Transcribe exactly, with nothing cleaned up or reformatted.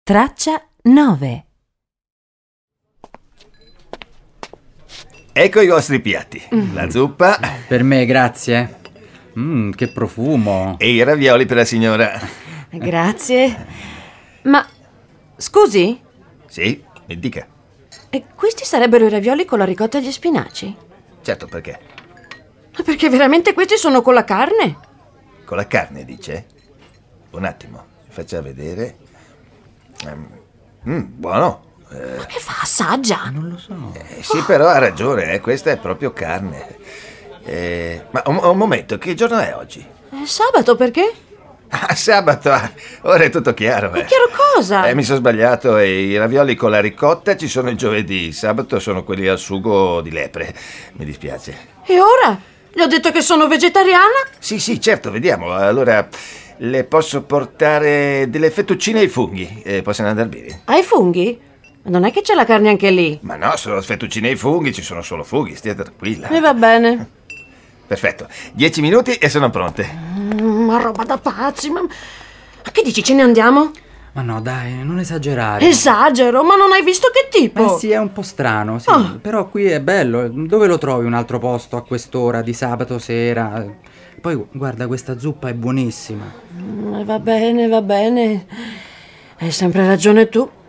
Traccia nove. Ecco i vostri piatti. Mm. La zuppa. Per me, grazie. Mmm, che profumo. E i ravioli per la signora. Grazie. Ma, scusi? Sì, mi dica. E questi sarebbero i ravioli con la ricotta e gli spinaci? Certo, perché? Perché veramente questi sono con la carne? Con la carne, dice? Un attimo, mi faccia vedere. Mm, buono. Eh, Ma che fa? Assaggia? Non lo so. eh, sì, però ha ragione, eh, questa è proprio carne. Eh, ma un, un momento, che giorno è oggi? È sabato, perché? Ah, sabato, ah, ora è tutto chiaro. Ma Eh. chiaro cosa? Eh, mi sono sbagliato, e i ravioli con la ricotta ci sono il giovedì, il sabato sono quelli al sugo di lepre. Mi dispiace. E ora? Gli ho detto che sono vegetariana? Sì, sì, certo, vediamo. Allora, le posso portare delle fettuccine ai funghi. Eh, possono andare bene? Hai funghi? Non è che c'è la carne anche lì? Ma no, sono fettuccine ai funghi, ci sono solo funghi, stia tranquilla. E va bene. Perfetto, dieci minuti e sono pronte. Mm, ma roba da pazzi, ma... Ma che dici, ce ne andiamo? Ma no, dai, non esagerare. Esagero, ma non hai visto che tipo? Eh sì, è un po' strano, sì. Oh. Però qui è bello. Dove lo trovi un altro posto a quest'ora di sabato sera? Poi guarda, questa zuppa è buonissima. Mm, va bene, va bene. Hai sempre ragione tu.